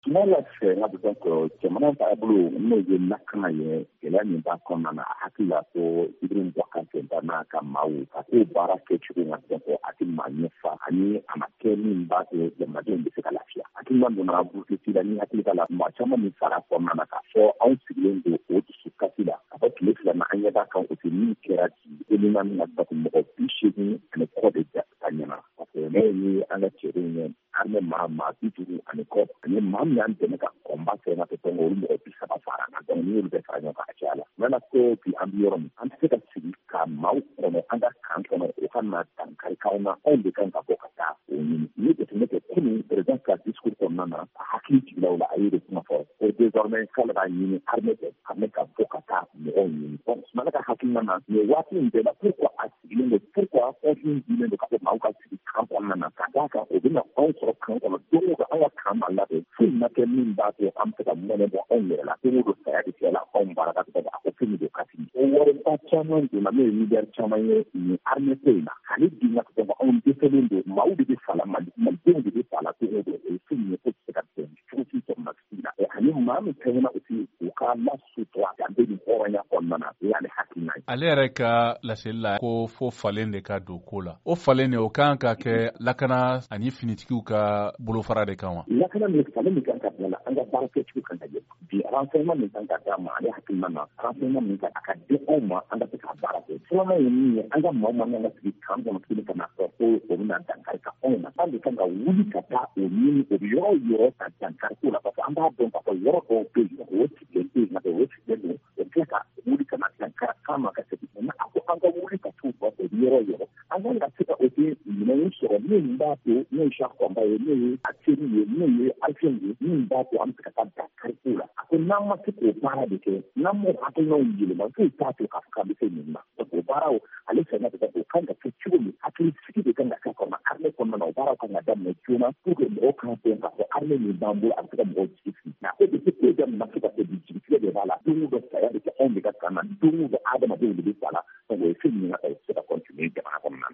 Tuma la fɛ n ka dɔn ko jamana taabolo n'o ye lakana ye gɛlɛya min b'a kɔnɔna na a hakili la ko Ibrahim Boubacar Keïta n'a ka maaw ka k'o baara kɛcogo ka dɔn ko a tɛ maa ɲɛfa ani a ma kɛ min b'a to jamanadenw bɛ se ka lafiya. Hakilina donna Burukina la ni hakili t'a la maa caman min fara kɔnɔna na k'a fɔ anw sigilen don o dusukasi la ka fɔ tile fila na an ɲɛ b'a kan o tɛ min kɛra ci Elina na bato mɔgɔ 80 ani kɔ de ja ka ɲɛna parce que ne ye an ka cɛdenw ye armée maa 50 ani kɔ ani maa min y'an dɛmɛ ka kɔnba fɛ na tɛ olu mɔgɔ 30 fara na donc ni olu bɛ fara ɲɔgɔn kan a caya la mana ko bi an bɛ yɔrɔ min an tɛ se ka sigi ka maaw kɔnɔ an ka kan kɔnɔ o ka na dankari k'anw na anw de kan ka bɔ ka taa o ɲini ni jateminɛ kɛ kunun président ka discours kɔnɔna na a hakili jigila o la a ye de kuma fɔ o désormais k'ale b'a ɲini armée ka bɔ ka taa mɔgɔw ɲini donc Sumana ka hakilina na nin waati in bɛɛ la pourquoi a sigilen don pourquoi consigne dilen don ka fɔ maaw ka sigi kan kɔnɔna na ka d'a kan o bɛna anw sɔrɔ kan kɔnɔ don o don an ka kan b'a labɛn foyi ma kɛ min b'a to an bɛ se ka mɔnɛ bɔ anw yɛrɛ la don o don saya de kɛ la anw baara ka a ko fɛn min don ka sigi o wɔriba caman donna n'o ye miliyari caman ye nin armée ko in na ale bin na ka fɔ anw dɛsɛlen don maaw de bɛ fa la malidenw de bɛ fa la don o don o ye fɛn min ye ko tɛ se ka bɛn cogo si jamana sigi la ani maa min kɛɲɛna aussi u ka lasutura dan bɛ nin hɔrɔnya kɔnɔna na o y'ale hakilina ye. Ale yɛrɛ ka laseli la ko fo falen de ka don ko la o falen de o kan ka kɛ lakana ani finitigiw ka bolofara de kan wa. Lakana min falen min kan ka bila an ka baara kɛcogo kan ka jɛ bi renseignement min kan ka d'a ma ale hakilina na renseignement min kan a ka di anw ma an ka se ka baara kɛ filanan ye min ye an ka maaw man kan ka sigi kan kɔnɔ tuguni ka na fɔ ko o bɛna dankari ka anw na an de kan ka wuli ka taa o ɲini o bɛ yɔrɔ ka dankari ko la parce que an b'a dɔn k'a fɔ yɔrɔ dɔw bɛ yen o sigilen tɛ yen nka o sigilen don o bɛ ka wuli ka na dankari kan ma ka segin mɛ a ko an ka wuli ka t'u fɔ o yɔrɔ an kan ka se ka o tɛ minɛnw sɔrɔ min b'a to n'o ye Jacques Kɔnba ye n'o ye Algérie ye n'o ye Algérie ye min b'a to an bɛ se ka taa dankari ko la a ko n'an ma se k'o baara de kɛ n'an m'o hakilinaw yɛlɛma foyi t'a to k'a fɔ k'an bɛ se nin ma donc o baaraw ale fɛ ka o kan ka kɛ cogo min hakilisigi de kan ka kɛ kɔnɔ armée kɔnɔna na o baaraw kan ka daminɛ joona pour que mɔgɔw kan dɔn k'a fɔ armée min b'an bolo a bɛ se ka mɔgɔw jigi sigi nka e bɛ se k'o daminɛ se ka kɛ jigitigɛ de b'a la don o don saya de kɛ anw de ka kan na don o don adamadenw de bɛ sa la